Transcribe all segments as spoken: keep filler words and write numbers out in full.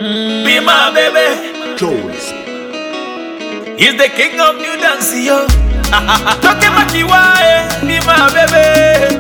Be my baby. Jones. He's the king of new dance, yo. Toke makiwae, be my baby.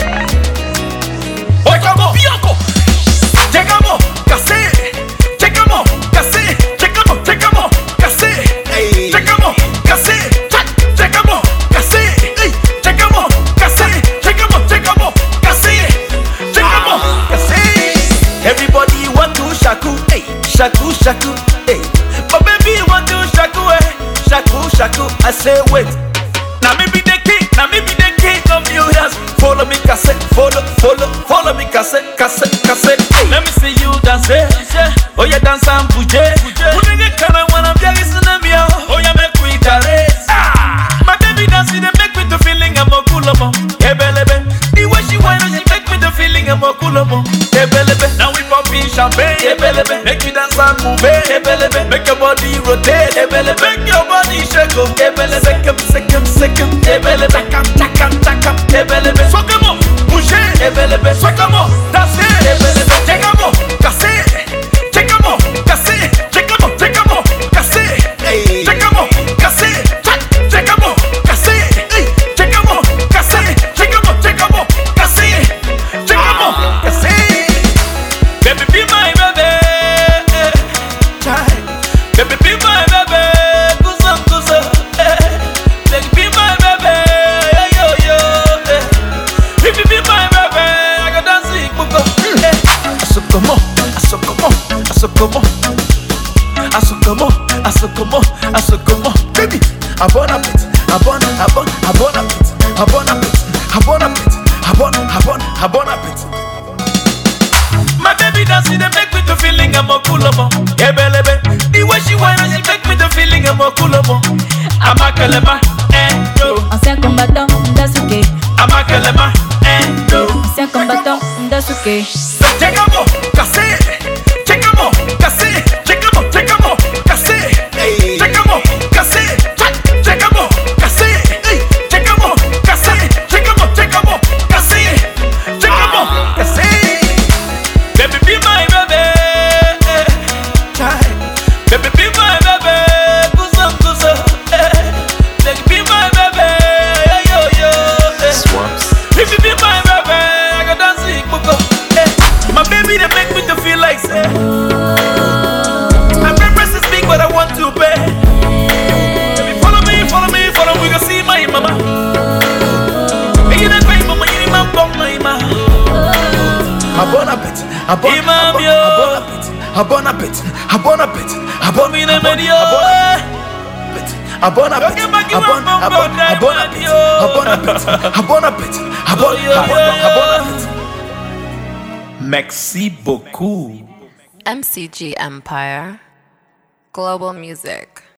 Oye, como Bianco. Llegamos, casé. Llegamos, casé. Llegamos, llegamos, casé. Llegamos, casé. Llegamos, casé. Llegamos, casé. Llegamos, llegamos, casé. Llegamos, casé. Everybody want to shaku, hey, shaku, shaku, hey. But baby want to shaku, hey, shaku, shaku. I say wait. Now me be the king, now me be the king of new dance. Follow me, cassette, follow, follow, follow me, cassette, cassette, cassette. Hey. Let me see you dance, eh? Oh yeah, dance and bouge. Who nigga can I wanna be a listener, me oh yeah, make we dance. Ah, my baby dance, they make me the feeling I'm a cool mo. Hey, belebe, the way she whine, she make me the feeling I'm a cool mo. Hey, belebe, now we popping champagne. Hey, belebe, make you dance and move. Hey, belebe, make your body rotate. Hey, belebe, make your body shake. Hey, belebe, second, second, second. Hey, belebe, chakam, chakam, chakam. Hey, belebe, sokamo, bouge. Hey, belebe, sokamo, danser. Hey, belebe, chegamo, casser. Chegamo, casser. Chegamo, chegamo, casser. Chegamo, casser. Chegamo, casser. Chegamo, casser. Chegamo, chegamo, casser. Chegamo, casser. Baby, be my baby. Baby, be my baby. Kusa, kusa. Baby, be my baby. Yo, yo, yo. Baby, be my baby. I got dancing, buko. Asokomo, asokomo, asokomo. Asokomo, asokomo, asokomo. Baby, I wanna bit, I wanna, I wanna, I wanna bit, I wanna bit, I wanna bit, I wanna, I wanna, I wanna bit. My baby dancing, they make me the feeling I'm a cool mo. Hey, belebe, the way she whine, she make me the feeling I'm a cool mo. I'm a kalema, eh, no. Ancien combattant, Ndasuke. I'm a kalema, eh, no. Ancien combattant, Ndasuke. Llegamos, casé. Llegamos, casé. Llegamos, llegamos, casé. Llegamos, casé. Llegamos, casé. Llegamos, casé. Llegamos, llegamos, casé. Llegamos, casé. Baby, be my baby. Baby, be my baby. Kusa, kusa. Baby, be my baby. Yo, yo, yo. Swaps. Baby, be my baby. I got dancing, buko. My baby, they make me to feel like say my preference is big, but I want to pay. Baby, follow me, follow me, follow me. We gonna see my mama. Hey, you not my mama, you my mama, my mama. A bon appétit, a bon, Imam, a bon, yo. a bon appétit, a bon appétit, a bon appétit, a bon, Me a the bon, medio. a bon appétit, a bon appétit, a bon, a bon, a bon appétit, a bon appétit, a bon appétit, a bon, a bon, a bon appétit. Merci beaucoup. M C G Empire. Global Music.